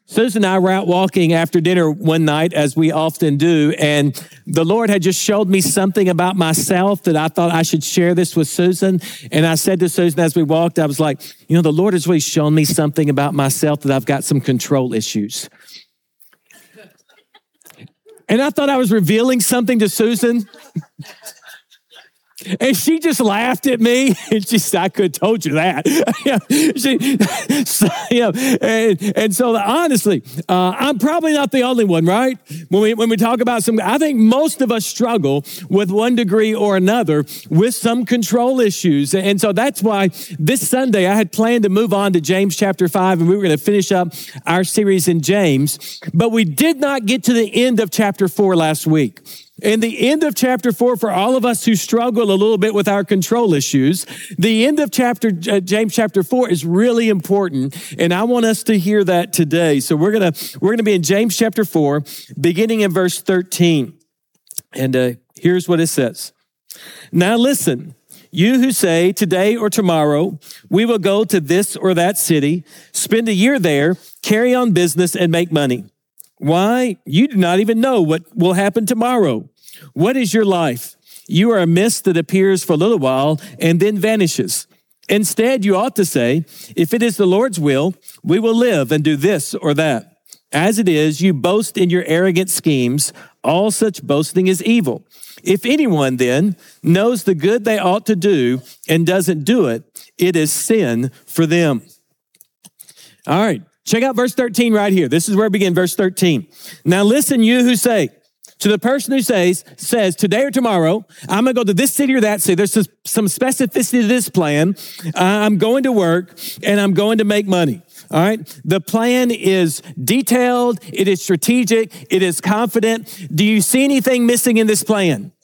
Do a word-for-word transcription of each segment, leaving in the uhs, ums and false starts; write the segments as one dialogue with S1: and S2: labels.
S1: Susan and I were out walking after dinner one night, as we often do, and the Lord had just showed me something about myself that I thought I should share this with Susan. And I said to Susan as we walked, I was like, you know, the Lord has really shown me something about myself that I've got some control issues. And I thought I was revealing something to Susan. And she just laughed at me, and she said, I could have told you that. she, so, you know, and, and so honestly, uh, I'm probably not the only one, right? When we when we talk about some, I think most of us struggle with one degree or another with some control issues. And so that's why this Sunday I had planned to move on to James chapter five, and we were going to finish up our series in James. But we did not get to the end of chapter four last week. And the end of chapter four, for all of us who struggle a little bit with our control issues, the end of chapter uh, James chapter four is really important, and I want us to hear that today. So we're gonna we're gonna be in James chapter four, beginning in verse thirteen, and uh, here's what it says: Now listen, you who say today or tomorrow we will go to this or that city, spend a year there, carry on business, and make money. Why? You do not even know what will happen tomorrow. What is your life? You are a mist that appears for a little while and then vanishes. Instead, you ought to say, if it is the Lord's will, we will live and do this or that. As it is, you boast in your arrogant schemes. All such boasting is evil. If anyone then knows the good they ought to do and doesn't do it, it is sin for them. All right. Check out verse thirteen right here. This is where we begin, verse thirteen. Now listen, you who say, to the person who says, says today or tomorrow, I'm going to go to this city or that city. There's some, some specificity to this plan. Uh, I'm going to work and I'm going to make money. All right. The plan is detailed. It is strategic. It is confident. Do you see anything missing in this plan?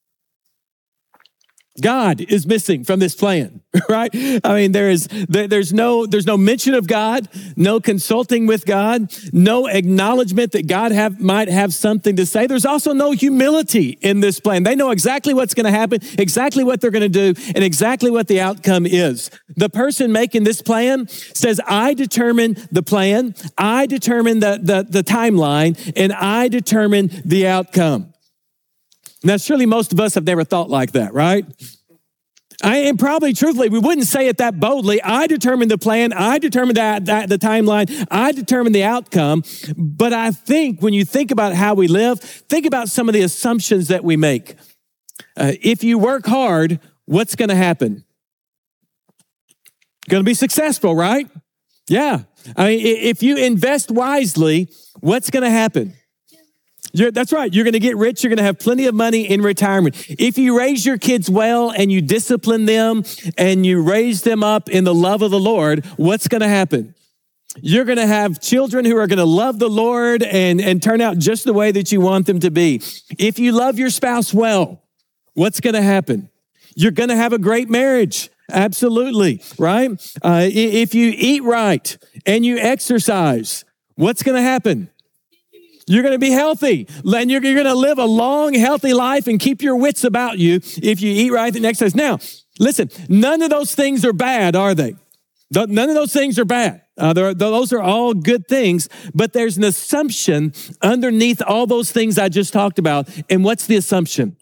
S1: God is missing from this plan, right? I mean, there is there's no there's no mention of God, no consulting with God, no acknowledgement that God have might have something to say. There's also no humility in this plan. They know exactly what's going to happen, exactly what they're going to do, and exactly what the outcome is. The person making this plan says, I determine the plan, I determine the, the, the timeline, and I determine the outcome. Now, surely most of us have never thought like that, right? I, and probably, truthfully, we wouldn't say it that boldly. I determine the plan. I determine that, that, the timeline. I determine the outcome. But I think when you think about how we live, think about some of the assumptions that we make. Uh, if you work hard, what's going to happen? Going to be successful, right? Yeah. I mean, if you invest wisely, what's going to happen? You're, that's right. You're going to get rich. You're going to have plenty of money in retirement. If you raise your kids well and you discipline them and you raise them up in the love of the Lord, what's going to happen? You're going to have children who are going to love the Lord and, and turn out just the way that you want them to be. If you love your spouse well, what's going to happen? You're going to have a great marriage. Absolutely, right? Uh, if you eat right and you exercise, what's going to happen? You're going to be healthy, and you're, you're going to live a long, healthy life and keep your wits about you if you eat right and exercise. Now, listen, none of those things are bad, are they? None of those things are bad. Uh, those are all good things, but there's an assumption underneath all those things I just talked about. And what's the assumption?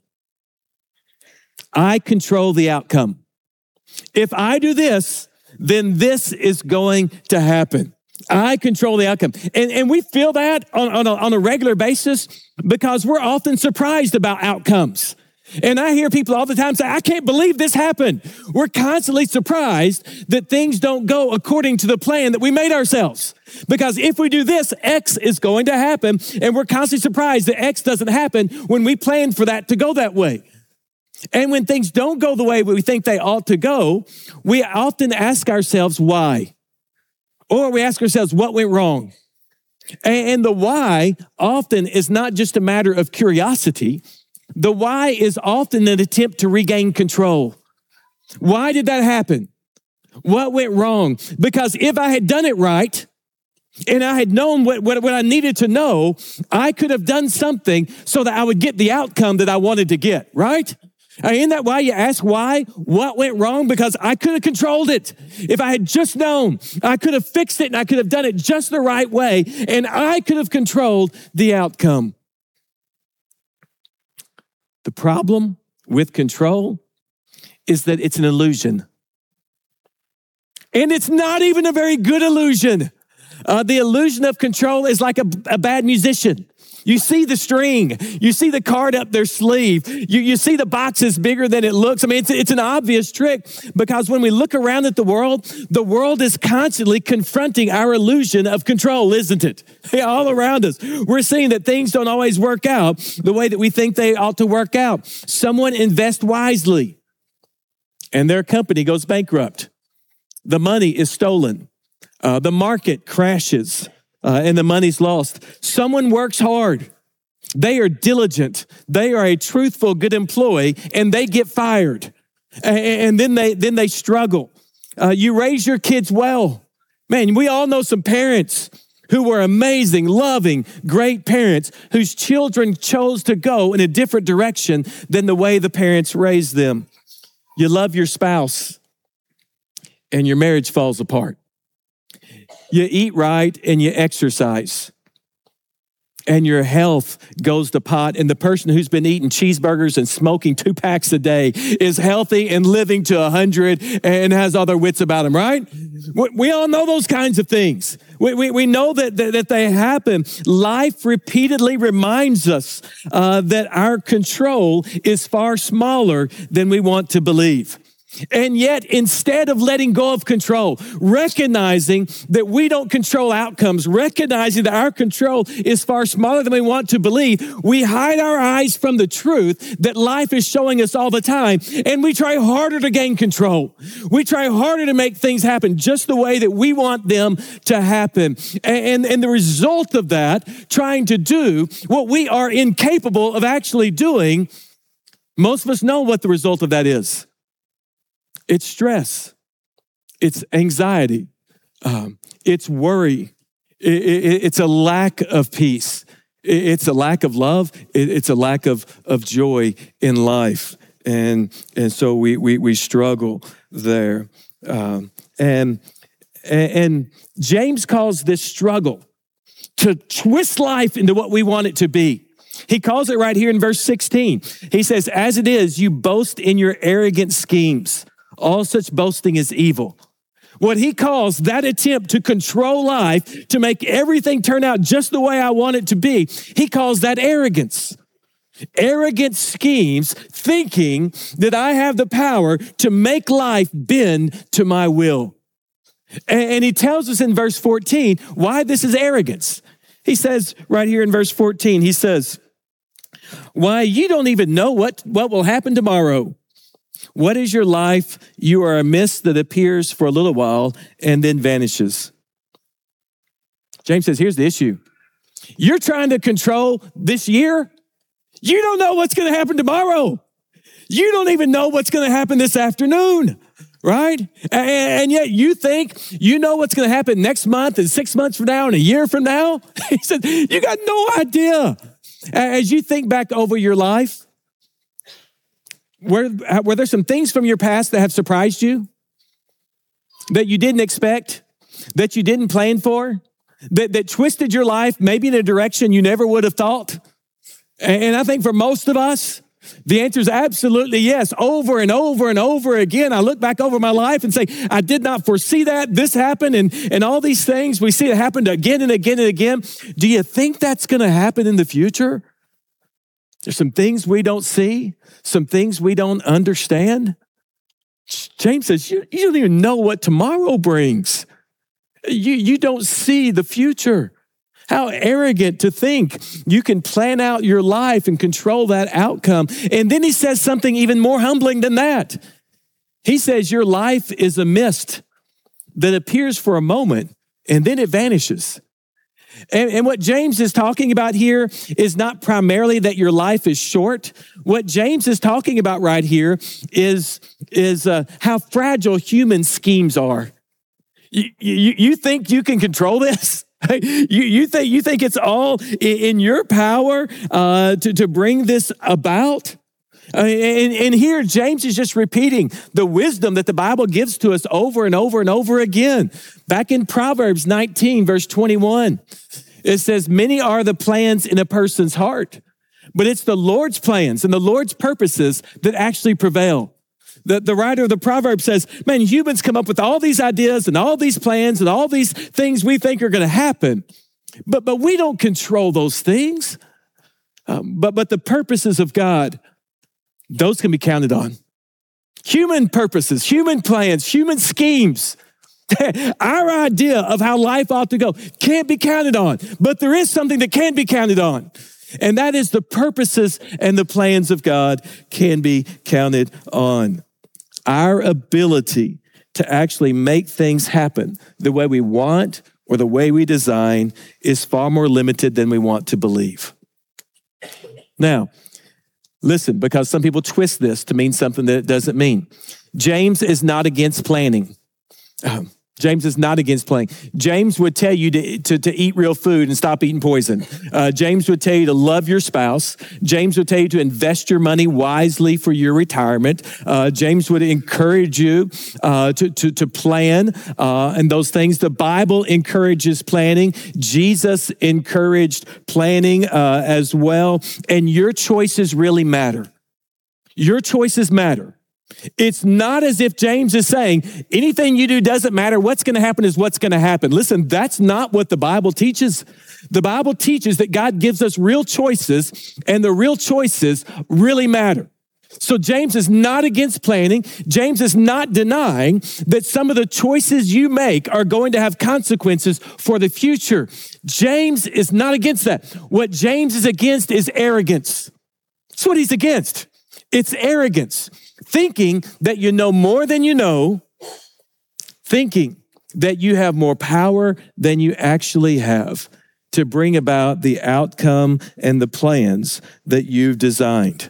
S1: I control the outcome. If I do this, then this is going to happen. I control the outcome. And, and we feel that on, on, a, on a regular basis because we're often surprised about outcomes. And I hear people all the time say, I can't believe this happened. We're constantly surprised that things don't go according to the plan that we made ourselves. Because if we do this, X is going to happen. And we're constantly surprised that X doesn't happen when we planned for that to go that way. And when things don't go the way we think they ought to go, we often ask ourselves why. Or we ask ourselves, what went wrong? And the why often is not just a matter of curiosity. The why is often an attempt to regain control. Why did that happen? What went wrong? Because if I had done it right, and I had known what, what, what I needed to know, I could have done something so that I would get the outcome that I wanted to get, right? Uh, Isn't that why you ask why? What went wrong? Because I could have controlled it. If I had just known, I could have fixed it and I could have done it just the right way, and I could have controlled the outcome. The problem with control is that it's an illusion. And it's not even a very good illusion. Uh, the illusion of control is like a, a bad musician. You see the string, you see the card up their sleeve, you, you see the box is bigger than it looks. I mean, it's, it's an obvious trick, because when we look around at the world, the world is constantly confronting our illusion of control, isn't it? All around us, we're seeing that things don't always work out the way that we think they ought to work out. Someone invests wisely and their company goes bankrupt. The money is stolen. Uh, the market crashes. Uh, and the money's lost. Someone works hard. They are diligent. They are a truthful, good employee, and they get fired. And, and then they then they struggle. Uh, you raise your kids well. Man, we all know some parents who were amazing, loving, great parents whose children chose to go in a different direction than the way the parents raised them. You love your spouse, and your marriage falls apart. You eat right and you exercise, and your health goes to pot. And the person who's been eating cheeseburgers and smoking two packs a day is healthy and living to a hundred and has all their wits about them, right? We all know those kinds of things. We, we, we know that, that, that they happen. Life repeatedly reminds us uh, that our control is far smaller than we want to believe. And yet, instead of letting go of control, recognizing that we don't control outcomes, recognizing that our control is far smaller than we want to believe, we hide our eyes from the truth that life is showing us all the time, and we try harder to gain control. We try harder to make things happen just the way that we want them to happen. And, and the result of that, trying to do what we are incapable of actually doing, most of us know what the result of that is. It's stress, it's anxiety, um, it's worry, it, it, it's a lack of peace, it, it's a lack of love, it, it's a lack of, of joy in life. And, and so we, we, we struggle there. Um, and, and James calls this struggle to twist life into what we want it to be. He calls it right here in verse sixteen. He says, as it is, you boast in your arrogant schemes. All such boasting is evil. What he calls that attempt to control life, to make everything turn out just the way I want it to be, he calls that arrogance. Arrogant schemes, thinking that I have the power to make life bend to my will. And he tells us in verse fourteen why this is arrogance. He says right here in verse fourteen, he says, why, you don't even know what, what will happen tomorrow. What is your life? You are a mist that appears for a little while and then vanishes. James says, here's the issue. You're trying to control this year. You don't know what's going to happen tomorrow. You don't even know what's going to happen this afternoon, right? And yet you think you know what's going to happen next month and six months from now and a year from now. He said, you got no idea. As you think back over your life, Were, were there some things from your past that have surprised you, that you didn't expect, that you didn't plan for, that, that twisted your life maybe in a direction you never would have thought? And I think for most of us, the answer is absolutely yes. Over and over and over again, I look back over my life and say, I did not foresee that. This happened, and, and all these things, we see it happen again and again and again. Do you think that's going to happen in the future? There's some things we don't see, some things we don't understand. James says, you, you don't even know what tomorrow brings. You, you don't see the future. How arrogant to think you can plan out your life and control that outcome. And then he says something even more humbling than that. He says your life is a mist that appears for a moment and then it vanishes. And, and what James is talking about here is not primarily that your life is short. What James is talking about right here is, is uh, how fragile human schemes are. You, you, you think you can control this? You, you think you think it's all in your power uh, to, to bring this about? Uh, and, and here, James is just repeating the wisdom that the Bible gives to us over and over and over again. Back in Proverbs nineteen, verse twenty-one, it says, many are the plans in a person's heart, but it's the Lord's plans and the Lord's purposes that actually prevail. The, the writer of the proverb says, man, humans come up with all these ideas and all these plans and all these things we think are going to happen, but, but we don't control those things. Um, but, but the purposes of God, those can be counted on. Human purposes, human plans, human schemes, our idea of how life ought to go can't be counted on, but there is something that can be counted on. And that is the purposes and the plans of God can be counted on. Our ability to actually make things happen the way we want or the way we design is far more limited than we want to believe. Now, listen, because some people twist this to mean something that it doesn't mean. James is not against planning. Um, James is not against planning. James would tell you to, to, to eat real food and stop eating poison. Uh, James would tell you to love your spouse. James would tell you to invest your money wisely for your retirement. Uh, James would encourage you uh, to, to, to plan uh, and those things. The Bible encourages planning. Jesus encouraged planning uh, as well. And your choices really matter. Your choices matter. It's not as if James is saying anything you do doesn't matter. What's going to happen is what's going to happen. Listen, that's not what the Bible teaches. The Bible teaches that God gives us real choices, and the real choices really matter. So James is not against planning. James is not denying that some of the choices you make are going to have consequences for the future. James is not against that. What James is against is arrogance. That's what he's against. It's arrogance. Thinking that you know more than you know, thinking that you have more power than you actually have to bring about the outcome and the plans that you've designed.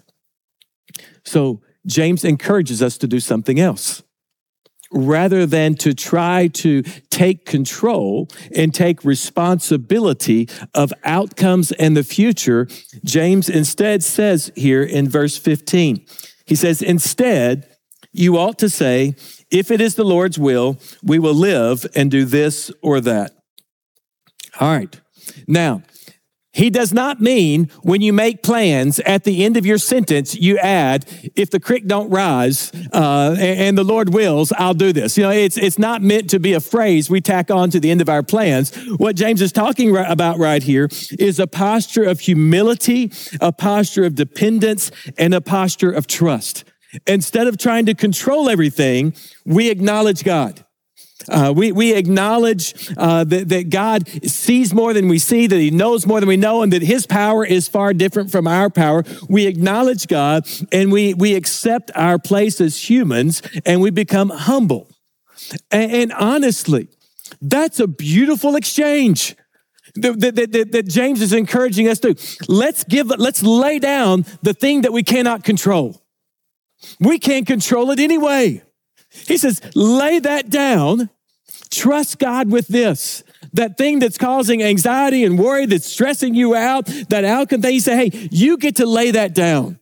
S1: So James encourages us to do something else. Rather than to try to take control and take responsibility of outcomes and the future, James instead says here in verse fifteen, he says, instead, you ought to say, if it is the Lord's will, we will live and do this or that. All right. Now, he does not mean when you make plans at the end of your sentence, you add, if the creek don't rise uh, and the Lord wills, I'll do this. You know, it's it's not meant to be a phrase we tack on to the end of our plans. What James is talking about right here is a posture of humility, a posture of dependence, and a posture of trust. Instead of trying to control everything, we acknowledge God. Uh, we, we acknowledge uh, that, that God sees more than we see, that he knows more than we know, and that his power is far different from our power. We acknowledge God, and we, we accept our place as humans, and we become humble. And, and honestly, that's a beautiful exchange that, that, that, that James is encouraging us to. Let's give, let's lay down the thing that we cannot control. We can't control it anyway. He says, lay that down, trust God with this. That thing that's causing anxiety and worry, that's stressing you out, that outcome thing, you say, hey, you get to lay that down.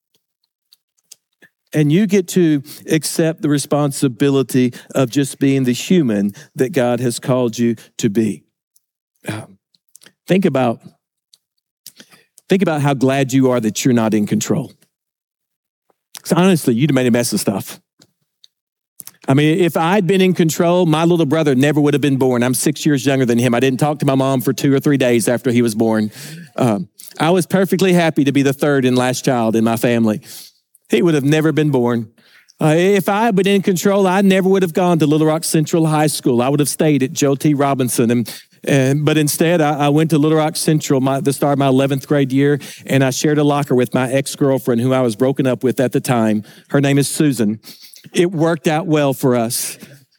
S1: And you get to accept the responsibility of just being the human that God has called you to be. Um, think about, think about how glad you are that you're not in control. Because honestly, you'd have made a mess of stuff. I mean, if I'd been in control, my little brother never would have been born. I'm six years younger than him. I didn't talk to my mom for two or three days after he was born. Um, I was perfectly happy to be the third and last child in my family. He would have never been born. Uh, if I had been in control, I never would have gone to Little Rock Central High School. I would have stayed at Joe T. Robinson. And, and but instead, I, I went to Little Rock Central my, the start of my eleventh grade year, and I shared a locker with my ex-girlfriend who I was broken up with at the time. Her name is Susan. It worked out well for us.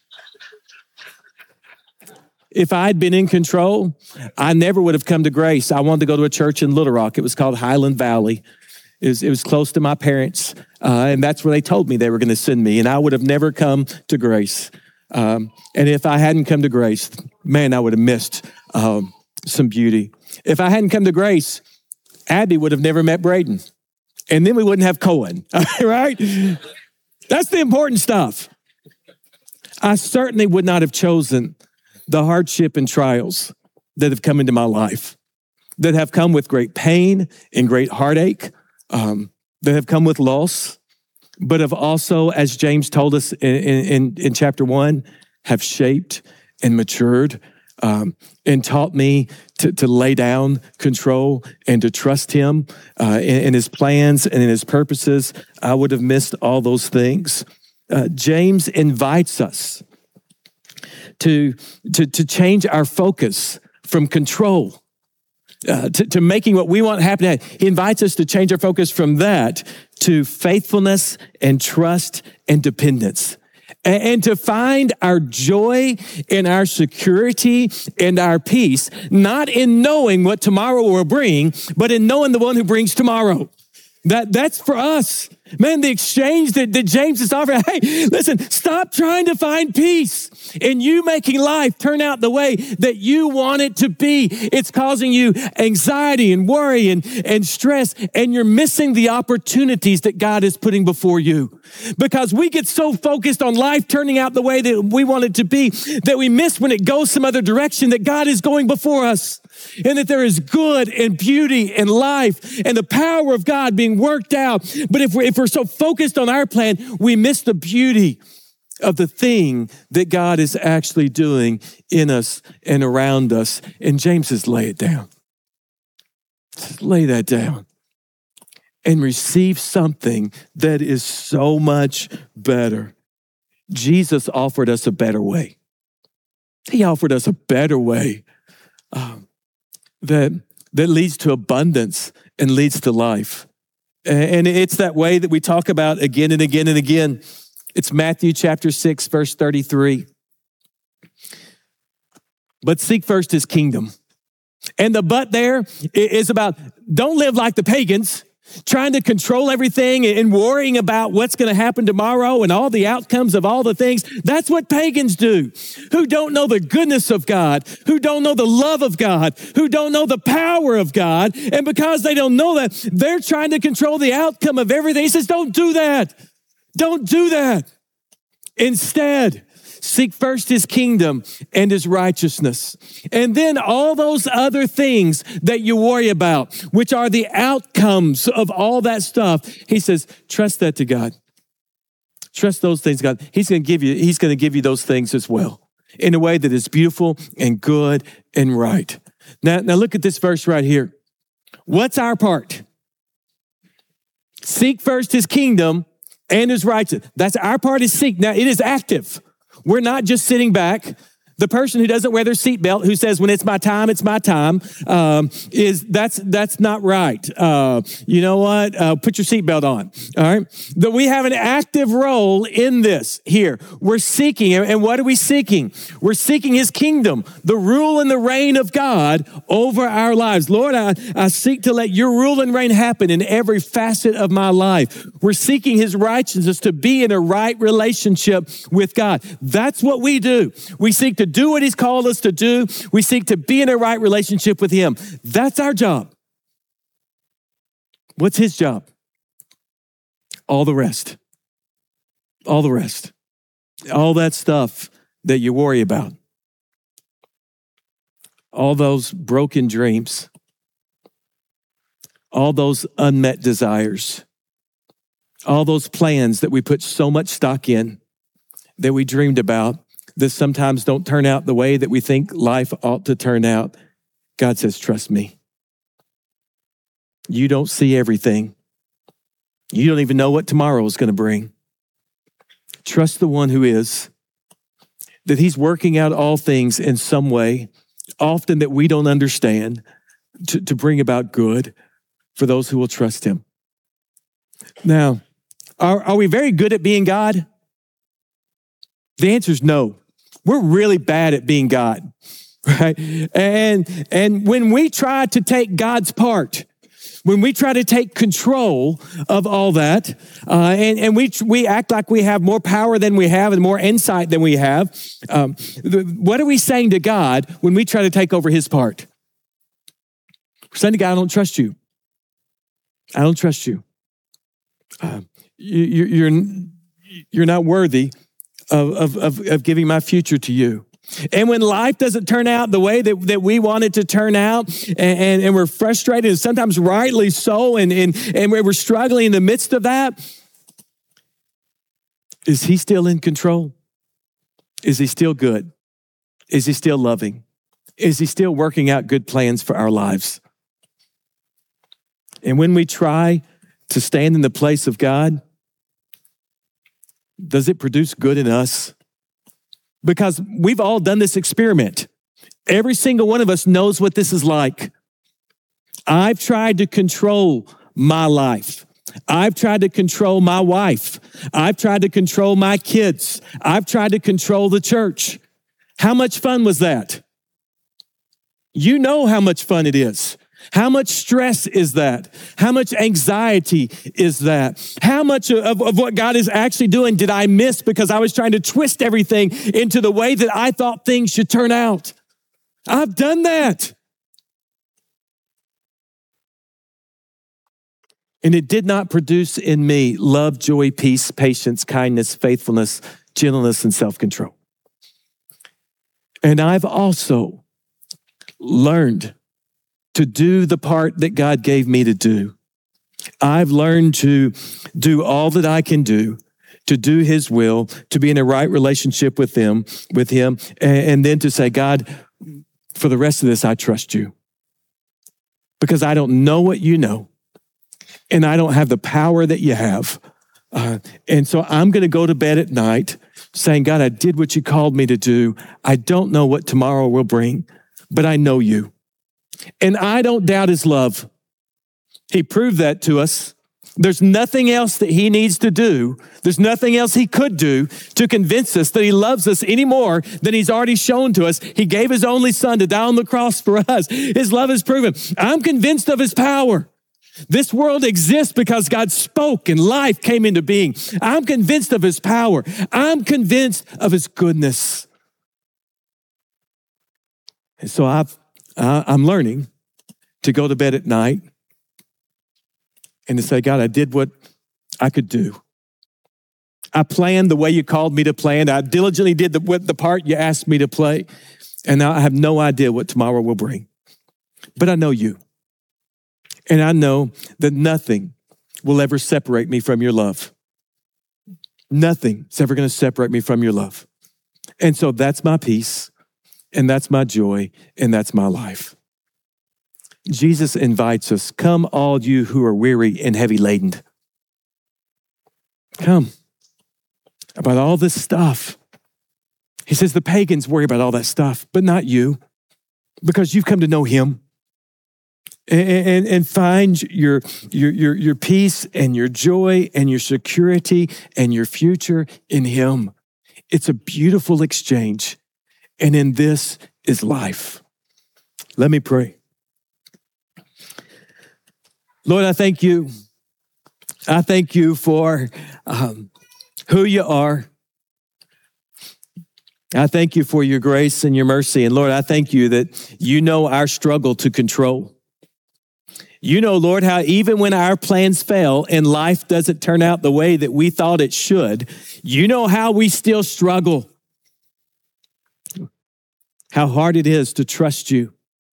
S1: If I'd been in control, I never would have come to Grace. I wanted to go to a church in Little Rock. It was called Highland Valley. It was, it was close to my parents, uh, and that's where they told me they were going to send me, and I would have never come to Grace. Um, and if I hadn't come to Grace, man, I would have missed um, some beauty. If I hadn't come to Grace, Abby would have never met Braden. and then we wouldn't have Cohen, right? That's the important stuff. I certainly would not have chosen the hardship and trials that have come into my life, that have come with great pain and great heartache, um, that have come with loss, but have also, as James told us in, in, in chapter one, have shaped and matured um, and taught me to, to lay down control and to trust him uh, in, in his plans and in his purposes. I would have missed all those things. Uh, James invites us to, to, to change our focus from control uh, to, to making what we want happen. He invites us to change our focus from that to faithfulness and trust and dependence. And, and to find our joy and our security and our peace, not in knowing what tomorrow will bring, but in knowing the one who brings tomorrow. That, that's for us. Man, the exchange that, that James is offering, hey, listen, stop trying to find peace in you making life turn out the way that you want it to be. It's causing you anxiety and worry and, and stress, and you're missing the opportunities that God is putting before you. Because we get so focused on life turning out the way that we want it to be that we miss when it goes some other direction, that God is going before us, and that there is good and beauty and life and the power of God being worked out. But if we're, if we're so focused on our plan, we miss the beauty of the thing that God is actually doing in us and around us. And James says, lay it down. Just lay that down and receive something that is so much better. Jesus offered us a better way. He offered us a better way um, that, that leads to abundance and leads to life. And it's that way that we talk about again and again and again. It's Matthew chapter six, verse thirty-three. But seek first his kingdom. And the but there is about don't live like the pagans, trying to control everything and worrying about what's going to happen tomorrow and all the outcomes of all the things. That's what pagans do, who don't know the goodness of God, who don't know the love of God, who don't know the power of God. And because they don't know that, they're trying to control the outcome of everything. He says, don't do that. Don't do that. Instead, seek first his kingdom and his righteousness. And then all those other things that you worry about, which are the outcomes of all that stuff. He says, trust that to God. Trust those things, God. He's going to give you, he's going to give you those things as well in a way that is beautiful and good and right. Now, now look at this verse right here. What's our part? Seek first his kingdom and his righteousness. That's our part is seek. Now it is active. We're not just sitting back. The person who doesn't wear their seatbelt, who says, when it's my time, it's my time, um, is that's that's not right. Uh, you know what? Uh, put your seatbelt on, all right? That we have an active role in this here. We're seeking, and what are we seeking? We're seeking his kingdom, the rule and the reign of God over our lives. Lord, I, I seek to let your rule and reign happen in every facet of my life. We're seeking his righteousness to be in a right relationship with God. That's what we do. We seek to do what he's called us to do. We seek to be in a right relationship with him. That's our job. What's his job? All the rest. All the rest. All that stuff that you worry about. All those broken dreams. All those unmet desires. All those plans that we put so much stock in, that we dreamed about, that sometimes don't turn out the way that we think life ought to turn out. God says, trust me. You don't see everything. You don't even know what tomorrow is going to bring. Trust the one who is, that he's working out all things in some way, often that we don't understand, to, to bring about good for those who will trust him. Now, are, are we very good at being God? The answer is no. We're really bad at being God, right? And, and when we try to take God's part, when we try to take control of all that, uh, and, and we we act like we have more power than we have and more insight than we have, um, the, what are we saying to God when we try to take over his part? We're saying to God, I don't trust you. I don't trust you. Uh, you, you, you're, you're not worthy of, of, of, of giving my future to you. And when life doesn't turn out the way that, that we want it to turn out, and, and, and we're frustrated, and sometimes rightly so, and, and, and we're struggling in the midst of that, is he still in control? Is he still good? Is he still loving? Is he still working out good plans for our lives? And when we try to stand in the place of God, does it produce good in us? Because we've all done this experiment. Every single one of us knows what this is like. I've tried to control my life. I've tried to control my wife. I've tried to control my kids. I've tried to control the church. How much fun was that? You know how much fun it is. How much stress is that? How much anxiety is that? How much of, of what God is actually doing did I miss because I was trying to twist everything into the way that I thought things should turn out? I've done that. And it did not produce in me love, joy, peace, patience, kindness, faithfulness, gentleness, and self-control. And I've also learned to do the part that God gave me to do. I've learned to do all that I can do, to do his will, to be in a right relationship with him, with him, and, and then to say, God, for the rest of this, I trust you. Because I don't know what you know, and I don't have the power that you have. Uh, and so I'm going to go to bed at night saying, God, I did what you called me to do. I don't know what tomorrow will bring, but I know you. And I don't doubt his love. He proved that to us. There's nothing else that he needs to do. There's nothing else he could do to convince us that he loves us any more than he's already shown to us. He gave his only son to die on the cross for us. His love is proven. I'm convinced of his power. This world exists because God spoke and life came into being. I'm convinced of his power. I'm convinced of his goodness. And so I've Uh, I'm learning to go to bed at night and to say, God, I did what I could do. I planned the way you called me to plan. I diligently did the, what the part you asked me to play. And now I have no idea what tomorrow will bring. But I know you. And I know that nothing will ever separate me from your love. Nothing is ever going to separate me from your love. And so that's my peace. And that's my joy, and that's my life. Jesus invites us, come all you who are weary and heavy laden. Come. About all this stuff. He says the pagans worry about all that stuff, but not you, because you've come to know him. And, and, and find your, your, your, your peace and your joy and your security and your future in him. It's a beautiful exchange. And in this is life. Let me pray. Lord, I thank you. I thank you for um, who you are. I thank you for your grace and your mercy. And Lord, I thank you that you know our struggle to control. You know, Lord, how even when our plans fail and life doesn't turn out the way that we thought it should, you know how we still struggle. How hard it is to trust you,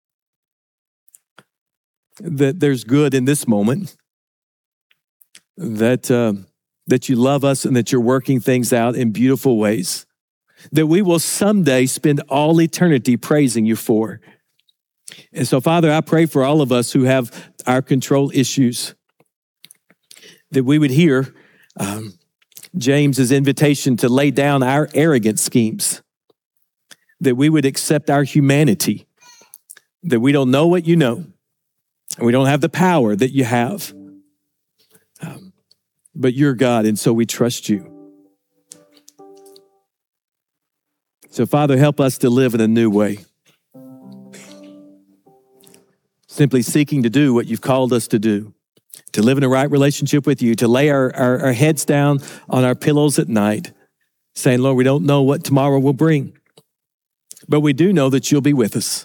S1: that there's good in this moment, that, uh, that you love us and that you're working things out in beautiful ways, that we will someday spend all eternity praising you for. And so, Father, I pray for all of us who have our control issues, that we would hear um, James's invitation to lay down our arrogant schemes, that we would accept our humanity, that we don't know what you know, and we don't have the power that you have. Um, but you're God, and so we trust you. So, Father, help us to live in a new way. Simply seeking to do what you've called us to do, to live in a right relationship with you, to lay our, our, our heads down on our pillows at night, saying, Lord, we don't know what tomorrow will bring. But we do know that you'll be with us.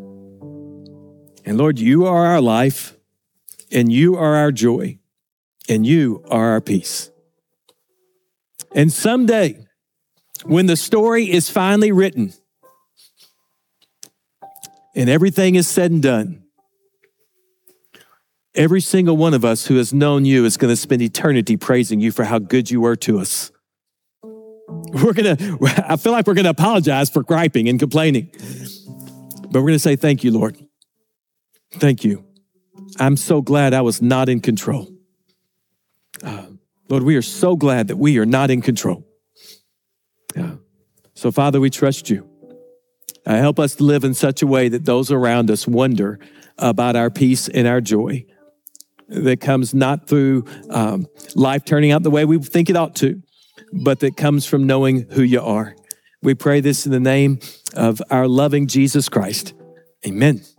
S1: And Lord, you are our life, and you are our joy, and you are our peace. And someday, when the story is finally written and everything is said and done, every single one of us who has known you is going to spend eternity praising you for how good you were to us. We're going to, I feel like we're going to apologize for griping and complaining, but we're going to say, thank you, Lord. Thank you. I'm so glad I was not in control. Uh, Lord, we are so glad that we are not in control. Uh, so, Father, we trust you. Uh, help us to live in such a way that those around us wonder about our peace and our joy that comes not through um, life turning out the way we think it ought to, but that comes from knowing who you are. We pray this in the name of our loving Jesus Christ. Amen.